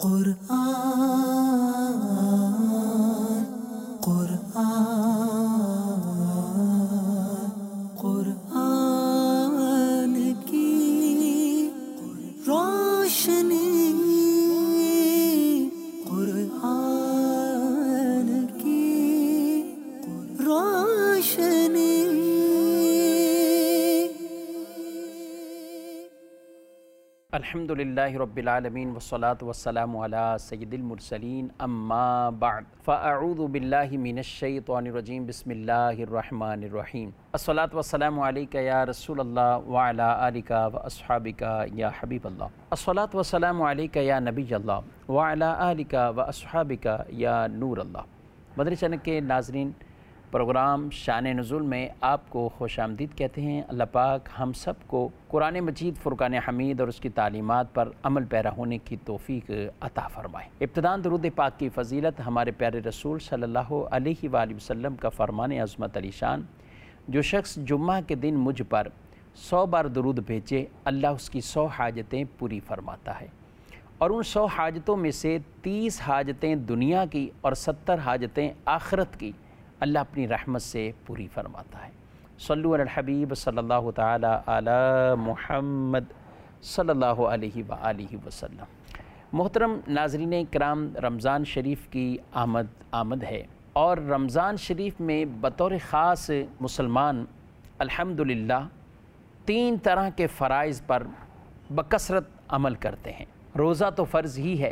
قرآن قرآن قرآن کی روشنی، قرآن کی روشنی۔ الحمدللہ رب العالمین والصلاة والسلام علی سید المرسلین، اما بعد فاعوذ باللہ من الشیطان الرجیم، بسم اللہ الرحمن الرحیم۔ الصلاة والسلام علیک یا رسول اللہ وعلی آلک واصحابک یا حبیب اللہ۔ الصلاة والسلام علیک یا نبی اللہ وعلی آلک واصحابک یا نور اللہ۔ مدنی چینل کے ناظرین، پروگرام شان نزول میں آپ کو خوش آمدید کہتے ہیں۔ اللہ پاک ہم سب کو قرآن مجید فرقان حمید اور اس کی تعلیمات پر عمل پیرا ہونے کی توفیق عطا فرمائے۔ ابتداءً درود پاک کی فضیلت ہمارے پیارے رسول صلی اللہ علیہ وآلہ وسلم کا فرمان عظمت علی شان، جو شخص جمعہ کے دن مجھ پر 100 بار درود بھیجے، اللہ اس کی 100 حاجتیں پوری فرماتا ہے، اور ان 100 حاجتوں میں سے 30 حاجتیں دنیا کی اور 70 حاجتیں آخرت کی اللہ اپنی رحمت سے پوری فرماتا ہے۔ صلو علی الحبیب صلی اللہ تعالی علی محمد صلی اللہ علیہ وآلہ وسلم۔ محترم ناظرین کرام، رمضان شریف کی آمد ہے، اور رمضان شریف میں بطور خاص مسلمان الحمدللہ 3 طرح کے فرائض پر بکثرت عمل کرتے ہیں۔ روزہ تو فرض ہی ہے،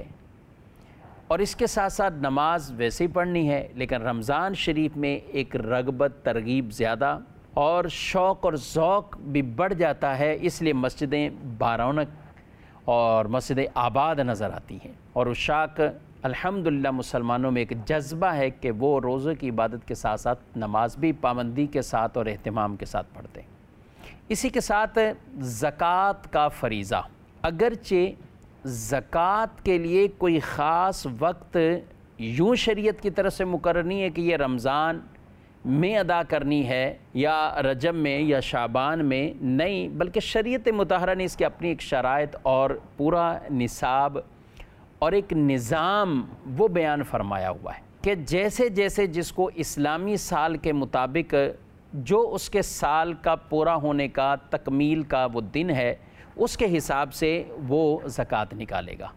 اور اس کے ساتھ ساتھ نماز ویسے ہی پڑھنی ہے، لیکن رمضان شریف میں ایک رغبت ترغیب زیادہ اور شوق اور ذوق بھی بڑھ جاتا ہے، اس لیے مسجدیں بارونق اور مسجدیں آباد نظر آتی ہیں، اور عشاق الحمدللہ مسلمانوں میں ایک جذبہ ہے کہ وہ روزے کی عبادت کے ساتھ ساتھ نماز بھی پابندی کے ساتھ اور اہتمام کے ساتھ پڑھتے ہیں۔ اسی کے ساتھ زکوٰۃ کا فریضہ، اگرچہ زکوٰۃ کے لیے کوئی خاص وقت یوں شریعت کی طرف سے مقرر نہیں ہے کہ یہ رمضان میں ادا کرنی ہے یا رجب میں یا شعبان میں، نہیں، بلکہ شریعت مطہرہ نے اس کی اپنی ایک شرائط اور پورا نصاب اور ایک نظام وہ بیان فرمایا ہوا ہے کہ جیسے جیسے جس کو اسلامی سال کے مطابق جو اس کے سال کا پورا ہونے کا تکمیل کا وہ دن ہے، اس کے حساب سے وہ زکوٰۃ نکالے گا۔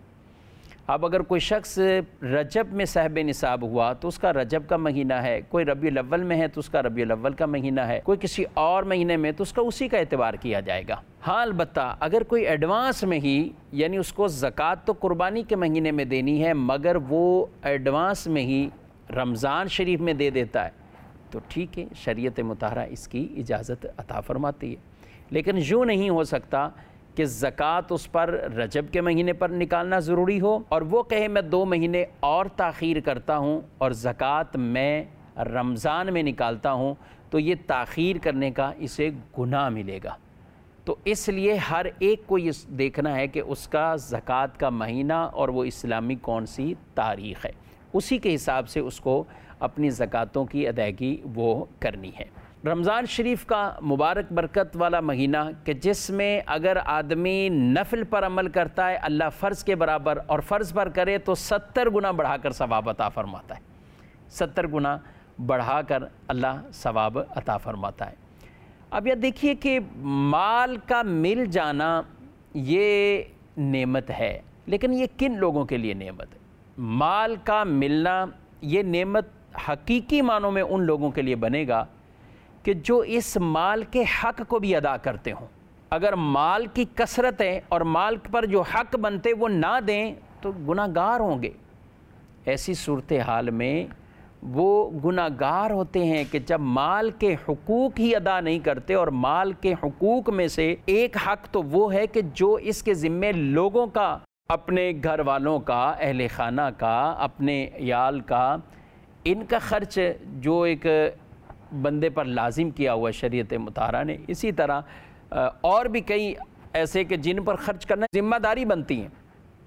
اب اگر کوئی شخص رجب میں صاحب نصاب ہوا تو اس کا رجب کا مہینہ ہے، کوئی ربیع الاول میں ہے تو اس کا ربیع الاول کا مہینہ ہے، کوئی کسی اور مہینے میں تو اس کا اسی کا اعتبار کیا جائے گا۔ ہاں البتہ اگر کوئی ایڈوانس میں ہی، یعنی اس کو زکوٰۃ تو قربانی کے مہینے میں دینی ہے، مگر وہ ایڈوانس میں ہی رمضان شریف میں دے دیتا ہے تو ٹھیک ہے، شریعت مطہرہ اس کی اجازت عطا فرماتی ہے، لیکن یوں نہیں ہو سکتا کہ زکوٰۃ اس پر رجب کے مہینے پر نکالنا ضروری ہو اور وہ کہے میں 2 مہینے اور تاخیر کرتا ہوں اور زکوٰۃ میں رمضان میں نکالتا ہوں، تو یہ تاخیر کرنے کا اسے گناہ ملے گا۔ تو اس لیے ہر ایک کو یہ دیکھنا ہے کہ اس کا زکوٰۃ کا مہینہ اور وہ اسلامی کون سی تاریخ ہے، اسی کے حساب سے اس کو اپنی زکوٰۃوں کی ادائیگی وہ کرنی ہے۔ رمضان شریف کا مبارک برکت والا مہینہ کہ جس میں اگر آدمی نفل پر عمل کرتا ہے اللہ فرض کے برابر، اور فرض پر کرے تو 70 گنا بڑھا کر ثواب عطا فرماتا ہے، 70 گنا بڑھا کر اللہ ثواب عطا فرماتا ہے۔ اب یہ دیکھیے کہ مال کا مل جانا یہ نعمت ہے، لیکن یہ کن لوگوں کے لیے نعمت ہے؟ مال کا ملنا یہ نعمت حقیقی معنوں میں ان لوگوں کے لیے بنے گا کہ جو اس مال کے حق کو بھی ادا کرتے ہوں۔ اگر مال کی کثرت ہے اور مال پر جو حق بنتے وہ نہ دیں تو گناہ گار ہوں گے۔ ایسی صورتحال میں وہ گناہ گار ہوتے ہیں کہ جب مال کے حقوق ہی ادا نہیں کرتے، اور مال کے حقوق میں سے ایک حق تو وہ ہے کہ جو اس کے ذمے لوگوں کا، اپنے گھر والوں کا، اہل خانہ کا، اپنے عیال کا، ان کا خرچ جو ایک بندے پر لازم کیا ہوا شریعت مطہرہ نے، اسی طرح اور بھی کئی ایسے کہ جن پر خرچ کرنا ذمہ داری بنتی ہیں۔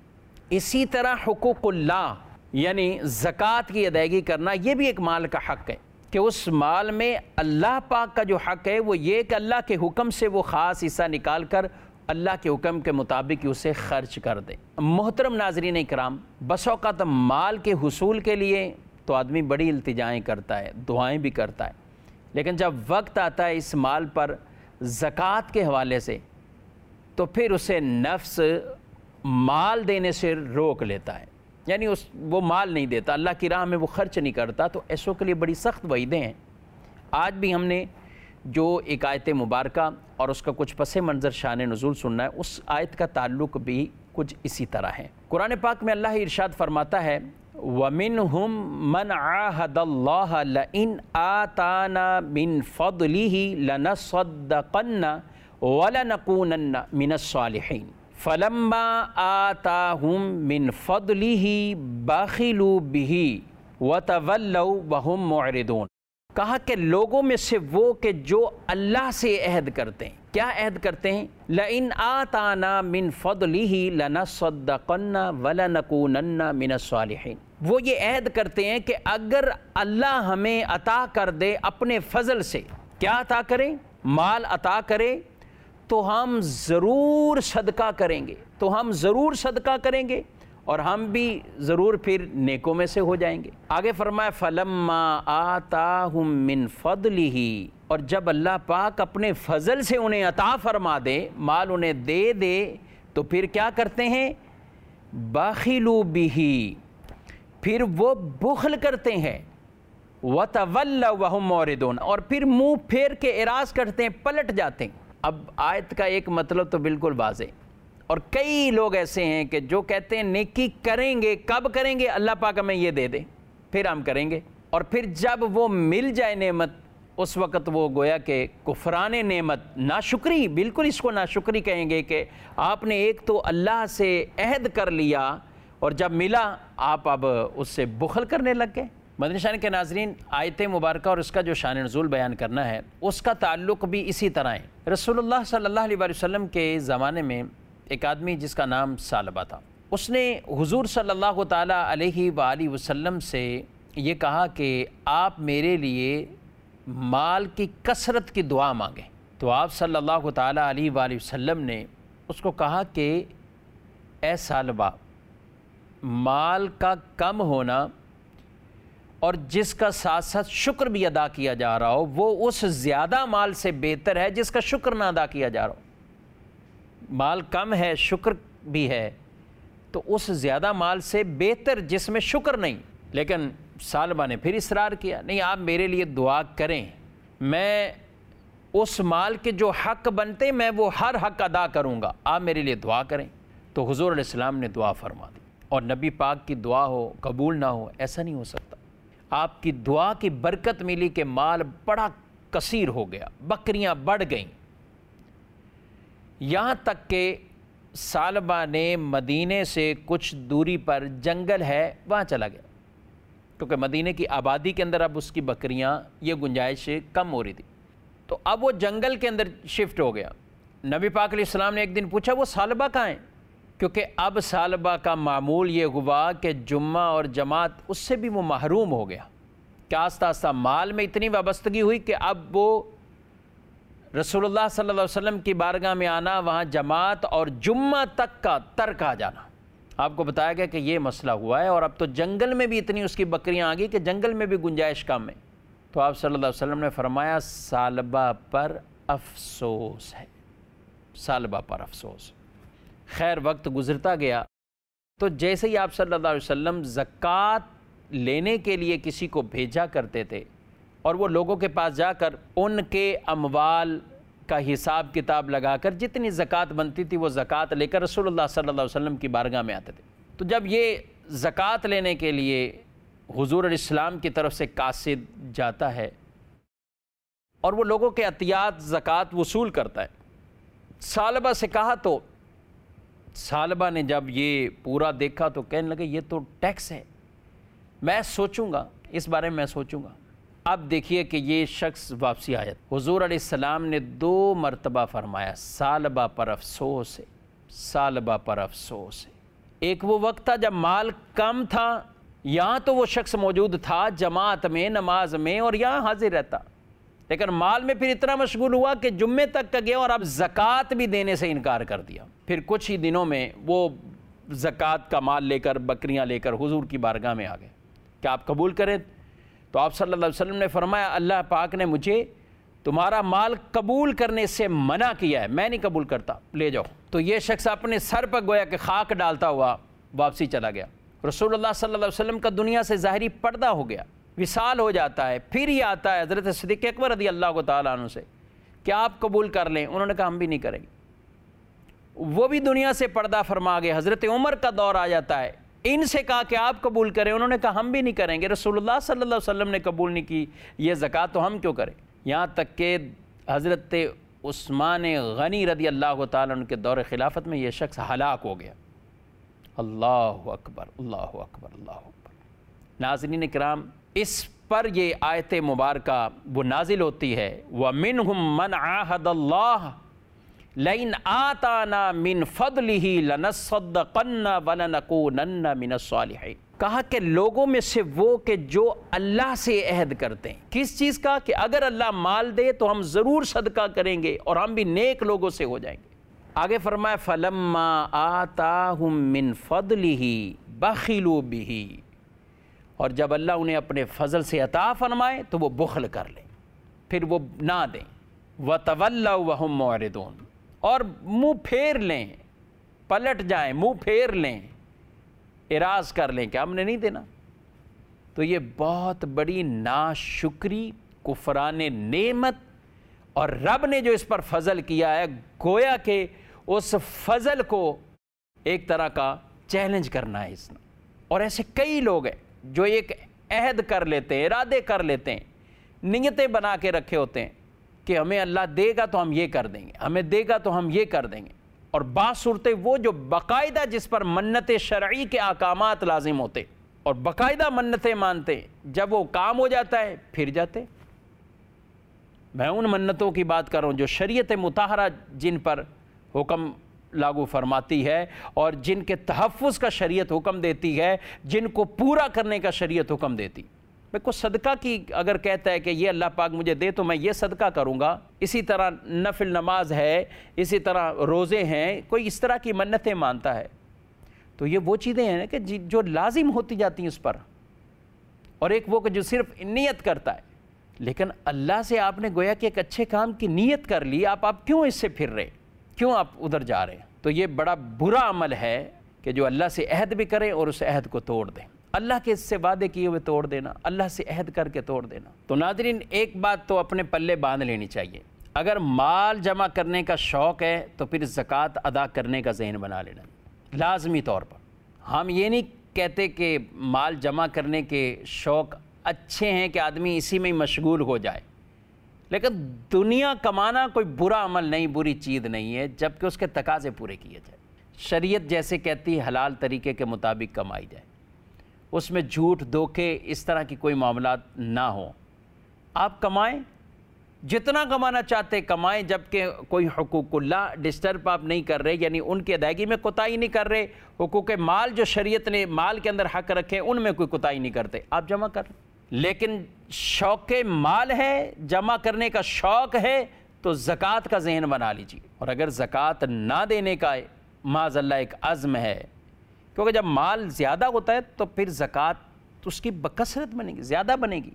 اسی طرح حقوق اللہ یعنی زکوٰۃ کی ادائیگی کرنا یہ بھی ایک مال کا حق ہے کہ اس مال میں اللہ پاک کا جو حق ہے وہ یہ کہ اللہ کے حکم سے وہ خاص حصہ نکال کر اللہ کے حکم کے مطابق اسے خرچ کر دے۔ محترم ناظرین اکرام، بس اوقات مال کے حصول کے لیے تو آدمی بڑی التجائیں کرتا ہے، دعائیں بھی کرتا ہے، لیکن جب وقت آتا ہے اس مال پر زکوٰۃ کے حوالے سے تو پھر اسے نفس مال دینے سے روک لیتا ہے، یعنی وہ مال نہیں دیتا، اللہ کی راہ میں وہ خرچ نہیں کرتا۔ تو ایسوں کے لیے بڑی سخت وعیدیں ہیں۔ آج بھی ہم نے جو ایک آیت مبارکہ اور اس کا کچھ پس منظر شان نزول سننا ہے، اس آیت کا تعلق بھی کچھ اسی طرح ہے۔ قرآن پاک میں اللہ ارشاد فرماتا ہے وَمِنْهُمْ مَنْ عَاهَدَ اللَّهَ لَئِنْ آتَانَا مِنْ فَضْلِهِ لَنَصَدَّقَنَّ وَلَنَكُونَنَّ مِنَ الصَّالِحِينَ فَلَمَّا آتَاهُمْ مِنْ فَضْلِهِ بَخِلُوا بِهِ وَتَوَلَّوْا وَهُمْ مُعْرِضُونَ۔ کہا کہ لوگوں میں سے وہ کہ جو اللہ سے عہد کرتے ہیں، کیا عہد کرتے ہیں؟ لَإِنْ آتَانَا مِنْ فَضْلِهِ لَنَصَدَّقَنَّ وَلَنَكُونَنَّ مِنَ الصَّالِحِينَ۔ وہ یہ عہد کرتے ہیں کہ اگر اللہ ہمیں عطا کر دے اپنے فضل سے، کیا عطا کرے؟ مال عطا کرے تو ہم ضرور صدقہ کریں گے، اور ہم بھی ضرور پھر نیکوں میں سے ہو جائیں گے۔ آگے فرمایا فَلَمَّا آتَاهُم مِّن فَضْلِهِ، اور جب اللہ پاک اپنے فضل سے انہیں عطا فرما دے، مال انہیں دے دے، تو پھر کیا کرتے ہیں؟ بَخِلُوا بِهِ، پھر وہ بخل کرتے ہیں، وَتَوَلَّوْا وَهُمْ مُعْرِضُونَ، اور پھر منہ پھیر کے اعراض کرتے ہیں، پلٹ جاتے ہیں۔ اب آیت کا ایک مطلب تو بالکل واضح، اور کئی لوگ ایسے ہیں کہ جو کہتے ہیں نیکی کریں گے، کب کریں گے؟ اللہ پاک ہمیں یہ دے دے پھر ہم کریں گے، اور پھر جب وہ مل جائے نعمت اس وقت وہ گویا کہ کفران نعمت، ناشکری، بالکل اس کو ناشکری کہیں گے کہ آپ نے ایک تو اللہ سے عہد کر لیا اور جب ملا آپ اب اس سے بخل کرنے لگ گئے۔ مدنی شان کے ناظرین، آیت مبارکہ اور اس کا جو شان نزول بیان کرنا ہے اس کا تعلق بھی اسی طرح ہے۔ رسول اللہ صلی اللہ علیہ وسلم کے زمانے میں ایک آدمی جس کا نام ثعلبہ تھا، اس نے حضور صلی اللہ تعالیٰ علیہ وآلہ وسلم سے یہ کہا کہ آپ میرے لیے مال کی کثرت کی دعا مانگیں۔ تو آپ صلی اللہ تعالیٰ علیہ وآلہ وسلم نے اس کو کہا کہ اے ثعلبہ، مال کا کم ہونا اور جس کا ساتھ ساتھ شکر بھی ادا کیا جا رہا ہو وہ اس زیادہ مال سے بہتر ہے جس کا شکر نہ ادا کیا جا رہا ہو۔ مال کم ہے، شکر بھی ہے، تو اس زیادہ مال سے بہتر جس میں شکر نہیں۔ لیکن ثعلبہ نے پھر اصرار کیا، نہیں آپ میرے لیے دعا کریں، میں اس مال کے جو حق بنتے میں وہ ہر حق ادا کروں گا، آپ میرے لیے دعا کریں۔ تو حضور علیہ السلام نے دعا فرما دی، اور نبی پاک کی دعا ہو قبول نہ ہو ایسا نہیں ہو سکتا۔ آپ کی دعا کی برکت ملی کہ مال بڑا کثیر ہو گیا، بکریاں بڑھ گئیں، یہاں تک کہ ثعلبہ نے مدینے سے کچھ دوری پر جنگل ہے وہاں چلا گیا، کیونکہ مدینے کی آبادی کے اندر اب اس کی بکریاں یہ گنجائش کم ہو رہی تھی، تو اب وہ جنگل کے اندر شفٹ ہو گیا۔ نبی پاک علیہ السلام نے ایک دن پوچھا وہ ثعلبہ کہاں ہیں؟ کیونکہ اب ثعلبہ کا معمول یہ ہوا کہ جمعہ اور جماعت اس سے بھی وہ محروم ہو گیا، کہ آہستہ آہستہ مال میں اتنی وابستگی ہوئی کہ اب وہ رسول اللہ صلی اللہ علیہ وسلم کی بارگاہ میں آنا، وہاں جماعت اور جمعہ تک کا ترک آ جانا۔ آپ کو بتایا گیا کہ یہ مسئلہ ہوا ہے، اور اب تو جنگل میں بھی اتنی اس کی بکریاں آ گئی کہ جنگل میں بھی گنجائش کم ہے۔ تو آپ صلی اللہ علیہ وسلم نے فرمایا ثعلبہ پر افسوس ہے، ثعلبہ پر افسوس۔ خیر وقت گزرتا گیا، تو جیسے ہی آپ صلی اللہ علیہ وسلم زکوٰۃ لینے کے لیے کسی کو بھیجا کرتے تھے، اور وہ لوگوں کے پاس جا کر ان کے اموال کا حساب کتاب لگا کر جتنی زکوٰۃ بنتی تھی وہ زکوٰۃ لے کر رسول اللہ صلی اللہ علیہ وسلم کی بارگاہ میں آتے تھے۔ تو جب یہ زکوٰۃ لینے کے لیے حضور علیہ السلام کی طرف سے قاصد جاتا ہے اور وہ لوگوں کے عطیات زکوٰۃ وصول کرتا ہے، ثعلبہ سے کہا، تو ثعلبہ نے جب یہ پورا دیکھا تو کہنے لگے یہ تو ٹیکس ہے، میں سوچوں گا، اس بارے میں میں سوچوں گا۔ اب دیکھیے کہ یہ شخص واپسی آیا، حضور علیہ السلام نے 2 مرتبہ فرمایا ثعلبہ پر افسوس ہے، ثعلبہ پر افسوس ہے۔ ایک وہ وقت تھا جب مال کم تھا، یہاں تو وہ شخص موجود تھا جماعت میں، نماز میں، اور یہاں حاضر رہتا، لیکن مال میں پھر اتنا مشغول ہوا کہ جمعے تک کا گیا اور اب زکوٰۃ بھی دینے سے انکار کر دیا۔ پھر کچھ ہی دنوں میں وہ زکوٰۃ کا مال لے کر، بکریاں لے کر حضور کی بارگاہ میں آ گئے کہ آپ قبول کریں؟ تو آپ صلی اللہ علیہ وسلم نے فرمایا اللہ پاک نے مجھے تمہارا مال قبول کرنے سے منع کیا ہے، میں نہیں قبول کرتا، لے جاؤ۔ تو یہ شخص اپنے سر پر گویا کہ خاک ڈالتا ہوا واپسی چلا گیا۔ رسول اللہ صلی اللہ علیہ وسلم کا دنیا سے ظاہری پردہ ہو گیا، وصال ہو جاتا ہے۔ پھر یہ آتا ہے حضرت صدیق اکبر رضی اللہ تعالیٰ عنہ سے کہ آپ قبول کر لیں، انہوں نے کہا ہم بھی نہیں کریں گے۔ وہ بھی دنیا سے پردہ فرما گئے۔ حضرت عمر کا دور آ جاتا ہے، ان سے کہا کہ آپ قبول کریں، انہوں نے کہا ہم بھی نہیں کریں گے۔ رسول اللہ صلی اللہ علیہ وسلم نے قبول نہیں کی یہ زکوٰۃ، تو ہم کیوں کریں؟ یہاں تک کہ حضرت عثمان غنی رضی اللہ تعالیٰ عنہ کے دور خلافت میں یہ شخص ہلاک ہو گیا۔ اللہ اکبر، اللہ اکبر، اللہ اکبر۔ ناظرین کرام، اس پر یہ آیت مبارکہ وہ نازل ہوتی ہے وَمِنْهُمْ مَنْ عَاهَدَ اللَّهَ لَئِنْ آتَانَا مِنْ فَضْلِهِ لَنَصَّدَّقَنَّ وَلَنَكُونَنَّ مِنَ الصَّالِحِينَ۔ کہا کہ لوگوں میں سے وہ کہ جو اللہ سے عہد کرتے ہیں، کس چیز کا؟ کہ اگر اللہ مال دے تو ہم ضرور صدقہ کریں گے اور ہم بھی نیک لوگوں سے ہو جائیں گے۔ آگے فرمایا فَلَمَّا آتَاهُم مِّن فَضْلِهِ بَخِلُوا بِهِ، اور جب اللہ انہیں اپنے فضل سے عطا فرمائے تو وہ بخل کر لیں، پھر وہ نہ دیں۔ وَتَوَلَّوْا وَهُمْ مُعْرِضُونَ، اور منہ پھیر لیں، پلٹ جائیں، منہ پھیر لیں، اعراض کر لیں کہ ہم نے نہیں دینا۔ تو یہ بہت بڑی ناشکری، کفران نعمت، اور رب نے جو اس پر فضل کیا ہے گویا کہ اس فضل کو ایک طرح کا چیلنج کرنا ہے اس نے۔ اور ایسے کئی لوگ ہیں جو ایک عہد کر لیتے ہیں، ارادے کر لیتے ہیں، نیتیں بنا کے رکھے ہوتے ہیں کہ ہمیں اللہ دے گا تو ہم یہ کر دیں گے، ہمیں دے گا تو ہم یہ کر دیں گے۔ اور بعض صورتیں وہ جو باقاعدہ جس پر منت شرعی کے احکامات لازم ہوتے اور باقاعدہ منتیں مانتے، جب وہ کام ہو جاتا ہے پھر جاتے۔ میں ان منتوں کی بات کر رہا ہوں جو شریعت مطہرہ جن پر حکم لاگو فرماتی ہے اور جن کے تحفظ کا شریعت حکم دیتی ہے، جن کو پورا کرنے کا شریعت حکم دیتی۔ میں کو صدقہ کی اگر کہتا ہے کہ یہ اللہ پاک مجھے دے تو میں یہ صدقہ کروں گا، اسی طرح نفل نماز ہے، اسی طرح روزے ہیں، کوئی اس طرح کی منتیں مانتا ہے، تو یہ وہ چیزیں ہیں کہ جو لازم ہوتی جاتی ہیں اس پر۔ اور ایک وہ کہ جو صرف نیت کرتا ہے، لیکن اللہ سے آپ نے گویا کہ ایک اچھے کام کی نیت کر لی، آپ کیوں اس سے پھر رہے، کیوں آپ ادھر جا رہے ہیں؟ تو یہ بڑا برا عمل ہے کہ جو اللہ سے عہد بھی کریں اور اس عہد کو توڑ دیں، اللہ کے اس سے وعدے کیے ہوئے توڑ دینا، اللہ سے عہد کر کے توڑ دینا۔ تو ناظرین ایک بات تو اپنے پلے باندھ لینی چاہیے، اگر مال جمع کرنے کا شوق ہے تو پھر زکوٰۃ ادا کرنے کا ذہن بنا لینا لازمی طور پر۔ ہم یہ نہیں کہتے کہ مال جمع کرنے کے شوق اچھے ہیں کہ آدمی اسی میں مشغول ہو جائے، لیکن دنیا کمانا کوئی برا عمل نہیں، بری چیز نہیں ہے، جبکہ اس کے تقاضے پورے کیے جائیں۔ شریعت جیسے کہتی ہے حلال طریقے کے مطابق کمائی جائے، اس میں جھوٹ، دھوکے، اس طرح کی کوئی معاملات نہ ہوں۔ آپ کمائیں، جتنا کمانا چاہتے کمائیں، جبکہ کوئی حقوق اللہ ڈسٹرب آپ نہیں کر رہے، یعنی ان کی ادائیگی میں کوتاہی نہیں کر رہے، حقوق مال جو شریعت نے مال کے اندر حق رکھے ان میں کوئی کوتاہی نہیں کرتے، آپ جمع کر رہے۔ لیکن شوق مال ہے، جمع کرنے کا شوق ہے تو زکوٰۃ کا ذہن بنا لیجیے۔ اور اگر زکوٰۃ نہ دینے کا معاذ اللہ ایک عزم ہے، کیونکہ جب مال زیادہ ہوتا ہے تو پھر زکوٰۃ اس کی بکثرت بنے گی، زیادہ بنے گی۔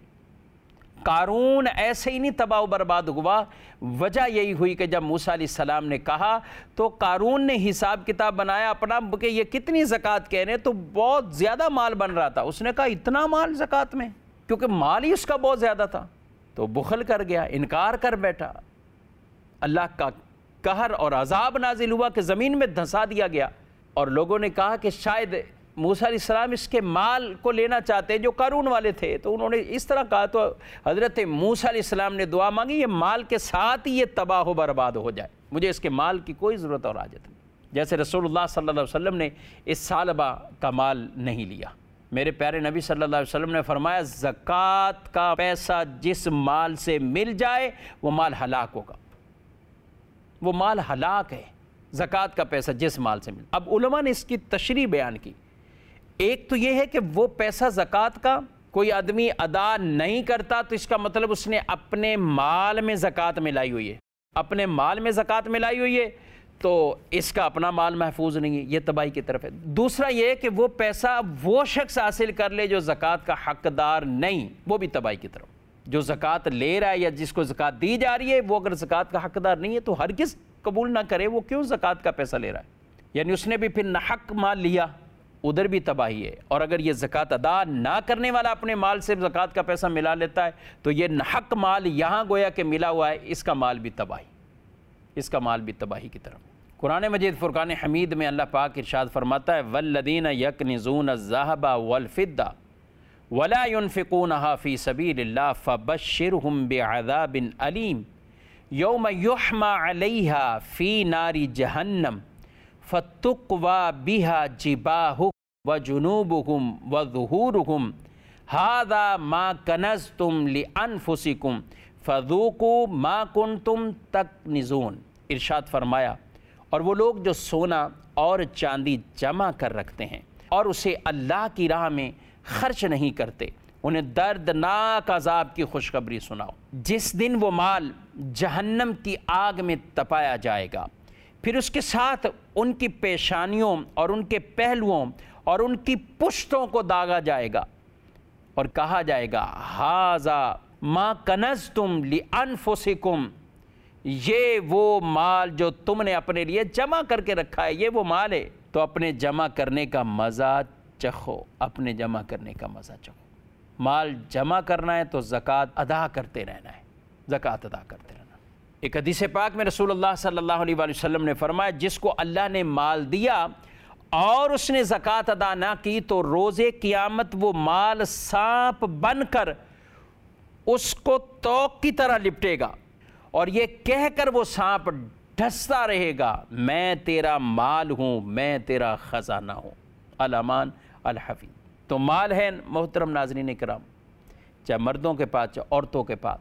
قارون ایسے ہی نہیں تباہ و برباد ہوا، وجہ یہی ہوئی کہ جب موسیٰ علیہ السلام نے کہا تو قارون نے حساب کتاب بنایا اپنا کہ یہ کتنی زکوٰۃ کہہ رہے ہیں، تو بہت زیادہ مال بن رہا تھا۔ اس نے کہا اتنا مال زکوٰۃ میں، کیونکہ مال ہی اس کا بہت زیادہ تھا، تو بخل کر گیا، انکار کر بیٹھا۔ اللہ کا قہر اور عذاب نازل ہوا کہ زمین میں دھنسا دیا گیا، اور لوگوں نے کہا کہ شاید موسیٰ علیہ السلام اس کے مال کو لینا چاہتے ہیں جو قارون والے تھے، تو انہوں نے اس طرح کہا، تو حضرت موسیٰ علیہ السلام نے دعا مانگی یہ مال کے ساتھ ہی یہ تباہ و برباد ہو جائے، مجھے اس کے مال کی کوئی ضرورت اور حاجت نہیں۔ جیسے رسول اللہ صلی اللہ علیہ وسلم نے اس ثعلبہ کا مال نہیں لیا۔ میرے پیارے نبی صلی اللہ علیہ وسلم نے فرمایا زکوٰۃ کا پیسہ جس مال سے مل جائے وہ مال ہلاک ہوگا، وہ مال ہلاک ہے، زکوٰۃ کا پیسہ جس مال سے مل۔ اب علماء نے اس کی تشریح بیان کی، ایک تو یہ ہے کہ وہ پیسہ زکوٰۃ کا کوئی آدمی ادا نہیں کرتا تو اس کا مطلب اس نے اپنے مال میں زکوٰۃ ملائی ہوئی ہے، اپنے مال میں زکوٰۃ ملائی ہوئی ہے تو اس کا اپنا مال محفوظ نہیں ہے، یہ تباہی کی طرف ہے۔ دوسرا یہ کہ وہ پیسہ وہ شخص حاصل کر لے جو زکوٰۃ کا حقدار نہیں، وہ بھی تباہی کی طرف۔ جو زکوٰۃ لے رہا ہے یا جس کو زکوٰۃ دی جا رہی ہے وہ اگر زکوٰۃ کا حقدار نہیں ہے تو ہرگز قبول نہ کرے، وہ کیوں زکوٰۃ کا پیسہ لے رہا ہے؟ یعنی اس نے بھی پھر ناحق مال لیا، ادھر بھی تباہی ہے۔ اور اگر یہ زکوٰۃ ادا نہ کرنے والا اپنے مال سے زکوٰۃ کا پیسہ ملا لیتا ہے تو یہ ناحق مال یہاں گویا کہ ملا ہوا ہے، اس کا مال بھی تباہی، اس کا مال بھی تباہی کی طرف۔ قرآن مجید فرقان حمید میں اللہ پاک ارشاد فرماتا ہے وَالَّذِينَ يَكْنِزُونَ الذَّهَبَ وَالْفِضَّةَ وَلَا يُنْفِقُونَهَا فِي سَبِيلِ اللَّهِ فَبَشِّرْهُم بِعَذَابٍ أَلِيمٍ يَوْمَ يُحْمَى عَلَيْهَا فِي نَارِ جَهَنَّمَ فَتُقْوَى بِهَا جِبَاهُهُمْ وَجُنُوبُهُمْ وَظُهُورُهُمْ هَذَا مَا كَنَزْتُمْ لِأَنفُسِكُمْ فَذُوقُوا مَا كُنْتُمْ تَكْنِزُونَ۔ ارشاد فرمایا اور وہ لوگ جو سونا اور چاندی جمع کر رکھتے ہیں اور اسے اللہ کی راہ میں خرچ نہیں کرتے، انہیں دردناک عذاب کی خوشخبری سناؤ۔ جس دن وہ مال جہنم کی آگ میں تپایا جائے گا، پھر اس کے ساتھ ان کی پیشانیوں اور ان کے پہلوؤں اور ان کی پشتوں کو داغا جائے گا اور کہا جائے گا ہذا ما کنزتم لانفسکم، یہ وہ مال جو تم نے اپنے لیے جمع کر کے رکھا ہے، یہ وہ مال ہے، تو اپنے جمع کرنے کا مزہ چکھو، اپنے جمع کرنے کا مزہ چکھو۔ مال جمع کرنا ہے تو زکوٰۃ ادا کرتے رہنا ہے، زکوٰۃ ادا کرتے رہنا۔ ایک حدیث پاک میں رسول اللہ صلی اللہ علیہ وآلہ وسلم نے فرمایا جس کو اللہ نے مال دیا اور اس نے زکوٰۃ ادا نہ کی تو روز قیامت وہ مال سانپ بن کر اس کو توق کی طرح لپٹے گا اور یہ کہہ کر وہ سانپ ڈھستا رہے گا میں تیرا مال ہوں، میں تیرا خزانہ ہوں، الامان الحفیظ۔ تو مال ہے محترم ناظرین کرام، چاہے مردوں کے پاس چاہے عورتوں کے پاس،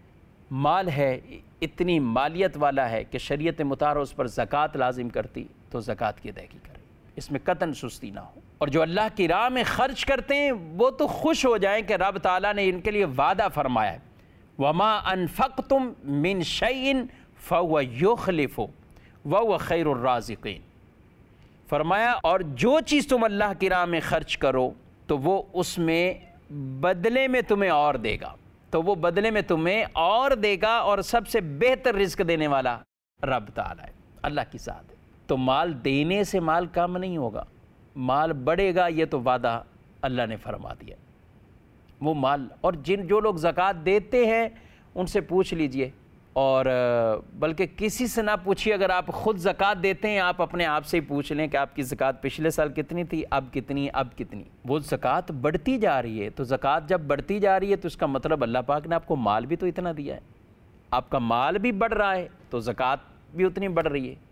مال ہے، اتنی مالیت والا ہے کہ شریعت مطہرہ اس پر زکوٰۃ لازم کرتی تو زکوٰۃ کی ادائیگی کرے، اس میں قطعاً سستی نہ ہو۔ اور جو اللہ کی راہ میں خرچ کرتے ہیں وہ تو خوش ہو جائیں کہ رب تعالیٰ نے ان کے لیے وعدہ فرمایا ہے وَمَا أَنفَقْتُم مِّن شَيْءٍ فَهُوَ يُخْلِفُهُ وَهُوَ خَيْرُ الرَّازِقِينَ۔ فرمایا اور جو چیز تم اللہ کی راہ میں خرچ کرو تو وہ اس میں بدلے میں تمہیں اور دے گا، تو وہ بدلے میں تمہیں اور دے گا، اور سب سے بہتر رزق دینے والا رب تعالیٰ ہے، اللہ کی ذات ہے۔ تو مال دینے سے مال کم نہیں ہوگا، مال بڑھے گا، یہ تو وعدہ اللہ نے فرما دیا۔ وہ مال اور جو لوگ زکوٰۃ دیتے ہیں ان سے پوچھ لیجئے، اور بلکہ کسی سے نہ پوچھیے، اگر آپ خود زکوٰۃ دیتے ہیں آپ اپنے آپ سے ہی پوچھ لیں کہ آپ کی زکوٰۃ پچھلے سال کتنی تھی، اب کتنی، اب کتنی۔ وہ زکوٰۃ بڑھتی جا رہی ہے، تو زکوٰۃ جب بڑھتی جا رہی ہے تو اس کا مطلب اللہ پاک نے آپ کو مال بھی تو اتنا دیا ہے، آپ کا مال بھی بڑھ رہا ہے تو زکوٰۃ بھی اتنی بڑھ رہی ہے۔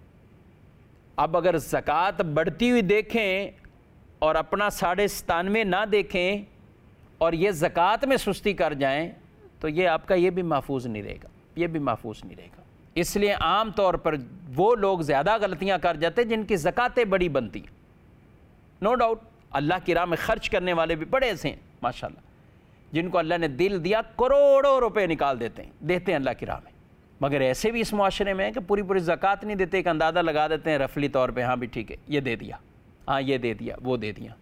اب اگر زکوٰۃ بڑھتی ہوئی دیکھیں اور اپنا 97.5 نہ دیکھیں اور یہ زکوٰۃ میں سستی کر جائیں تو یہ آپ کا یہ بھی محفوظ نہیں رہے گا، یہ بھی محفوظ نہیں رہے گا۔ اس لیے عام طور پر وہ لوگ زیادہ غلطیاں کر جاتے ہیں جن کی زکوٰۃیں بڑی بنتی ہیں، نو ڈاؤٹ اللہ کی راہ میں خرچ کرنے والے بھی بڑے ایسے ہیں ماشاءاللہ، جن کو اللہ نے دل دیا کروڑوں روپے نکال دیتے ہیں اللہ کی راہ میں، مگر ایسے بھی اس معاشرے میں ہیں کہ پوری زکوٰۃ نہیں دیتے، ایک اندازہ لگا دیتے ہیں رفلی طور پہ، ہاں بھی ٹھیک ہے یہ دے دیا، ہاں یہ دے دیا، وہ دے دیا،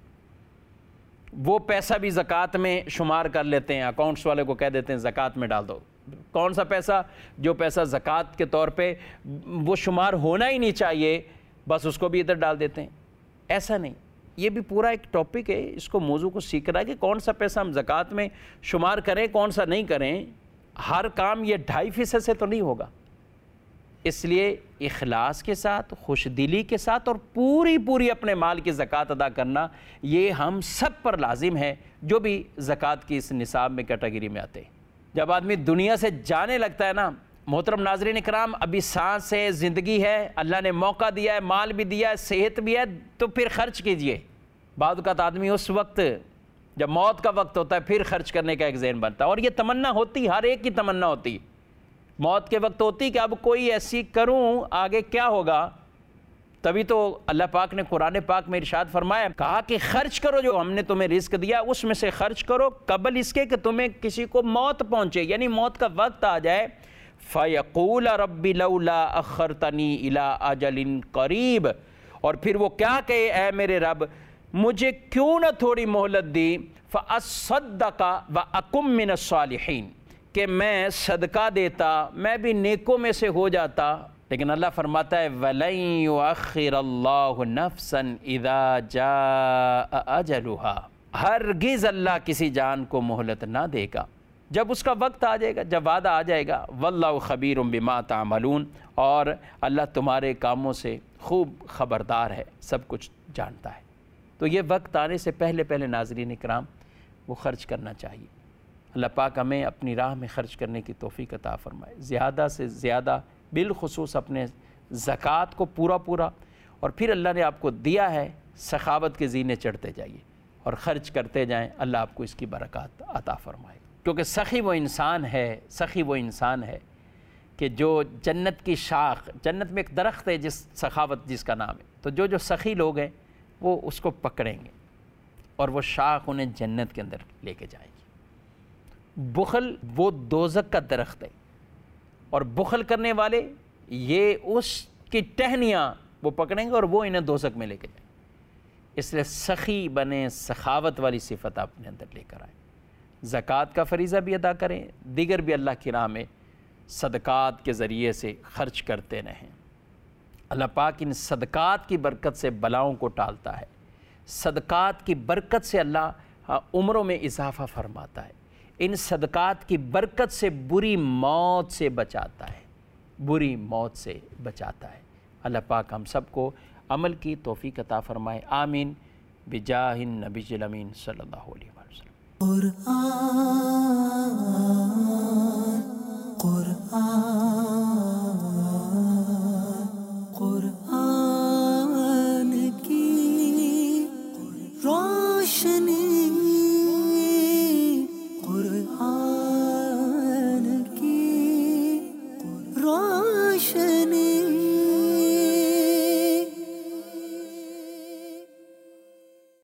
وہ پیسہ بھی زکوٰۃ میں شمار کر لیتے ہیں، اکاؤنٹس والے کو کہہ دیتے ہیں زکوٰۃ میں ڈال دو، کون سا پیسہ، جو پیسہ زکوٰۃ کے طور پہ وہ شمار ہونا ہی نہیں چاہیے بس اس کو بھی ادھر ڈال دیتے ہیں۔ ایسا نہیں، یہ بھی پورا ایک ٹاپک ہے، اس کو موضوع کو سیکھ رہا ہے کہ کون سا پیسہ ہم زکوٰۃ میں شمار کریں، کون سا نہیں کریں۔ ہر کام یہ 2.5% سے تو نہیں ہوگا، اس لیے اخلاص کے ساتھ، خوش دلی کے ساتھ اور پوری اپنے مال کی زکوٰۃ ادا کرنا یہ ہم سب پر لازم ہے جو بھی زکوٰۃ کی اس نصاب میں کیٹیگری میں آتے ہیں۔ جب آدمی دنیا سے جانے لگتا ہے نا محترم ناظرین اکرام، ابھی سانس ہے، زندگی ہے، اللہ نے موقع دیا ہے، مال بھی دیا ہے، صحت بھی ہے، تو پھر خرچ کیجئے۔ بعض اوقات آدمی اس وقت جب موت کا وقت ہوتا ہے پھر خرچ کرنے کا ایک ذہن بنتا ہے، اور یہ تمنا ہوتی، ہر ایک کی تمنا ہوتی، موت کے وقت ہوتی کہ اب کوئی ایسی کروں آگے کیا ہوگا، تبھی تو اللہ پاک نے قرآن پاک میں ارشاد فرمایا، کہا کہ خرچ کرو جو ہم نے تمہیں رزق دیا اس میں سے خرچ کرو قبل اس کے کہ تمہیں کسی کو موت پہنچے، یعنی موت کا وقت آ جائے۔ فَيَقُولَ رَبِّ لَوْلَا أَخَّرْتَنِي إِلَىٰ أَجَلٍ قَرِيبٍ، اور پھر وہ کیا کہے، اے میرے رب مجھے کیوں نہ تھوڑی مہلت دی، فَأَصَّدَّقَ وَأَكُن مِّنَ الصَّالِحِينَ، کہ میں صدقہ دیتا، میں بھی نیکوں میں سے ہو جاتا۔ لیکن اللہ فرماتا ہے وَلَن يُؤَخِّرَ اللَّهُ نَفْسًا إِذَا جَاءَ أَجَلُهَا، ہرگز اللہ کسی جان کو مہلت نہ دے گا جب اس کا وقت آ جائے گا، جب وعدہ آ جائے گا۔ وَاللَّهُ خَبِيرٌ بِمَا تَعْمَلُونَ، اور اللہ تمہارے کاموں سے خوب خبردار ہے، سب کچھ جانتا ہے۔ تو یہ وقت آنے سے پہلے پہلے ناظرین کرام وہ خرچ کرنا چاہیے۔ اللہ پاک ہمیں اپنی راہ میں خرچ کرنے کی توفیق عطا فرمائے، زیادہ سے زیادہ، بالخصوص اپنے زکوٰۃ کو پورا، اور پھر اللہ نے آپ کو دیا ہے، سخاوت کے زینے چڑھتے جائیے اور خرچ کرتے جائیں، اللہ آپ کو اس کی برکات عطا فرمائے۔ کیونکہ سخی وہ انسان ہے کہ جو جنت کی شاخ، جنت میں ایک درخت ہے سخاوت جس کا نام ہے، تو جو سخی لوگ ہیں وہ اس کو پکڑیں گے اور وہ شاخ انہیں جنت کے اندر لے کے جائے گی۔ بخل وہ دوزخ کا درخت ہے، اور بخل کرنے والے یہ اس کی ٹہنیاں وہ پکڑیں گے اور وہ انہیں دوزخ میں لے کے جائیں گے۔ اس لیے سخی بنیں، سخاوت والی صفت اپنے اندر لے کر آئیں، زکوٰۃ کا فریضہ بھی ادا کریں، دیگر بھی اللہ کی راہ میں صدقات کے ذریعے سے خرچ کرتے رہیں۔ اللہ پاک ان صدقات کی برکت سے بلاؤں کو ٹالتا ہے، صدقات کی برکت سے اللہ عمروں میں اضافہ فرماتا ہے، ان صدقات کی برکت سے بری موت سے بچاتا ہے۔ اللہ پاک ہم سب کو عمل کی توفیق عطا فرمائے، آمین، بجاہ النبی الامین صلی اللہ علیہ وسلم۔ قرآن کی روشنی، قرآن کی روشنی